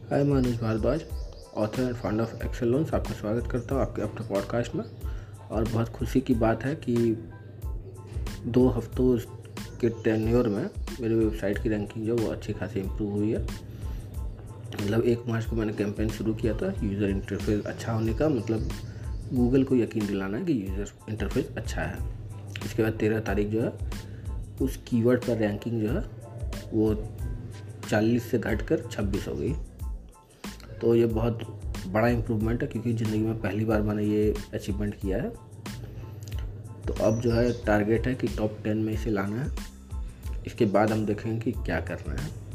हाय, मैं Anuj Bhardwaj, author and founder of Excel loans. आपका स्वागत करता हूँ आपके अपने पॉडकास्ट में। और बहुत खुशी की बात है कि 2 हफ्तों के टेन्योर में मेरी वेबसाइट की रैंकिंग जो वो अच्छी खासी इम्प्रूव हुई है। मतलब 1 मार्च को मैंने कैंपेन शुरू किया था यूज़र इंटरफेस अच्छा होने का, मतलब गूगल को यकीन दिलाना है कि यूज़र इंटरफेस अच्छा है। इसके बाद 13 तारीख जो है उस कीवर्ड पर रैंकिंग जो है वो 40 से घटकर 26 हो गई। तो ये बहुत बड़ा इम्प्रूवमेंट है, क्योंकि ज़िंदगी में पहली बार मैंने ये अचीवमेंट किया है। तो अब जो है टारगेट है कि टॉप 10 में इसे लाना है। इसके बाद हम देखेंगे कि क्या करना है।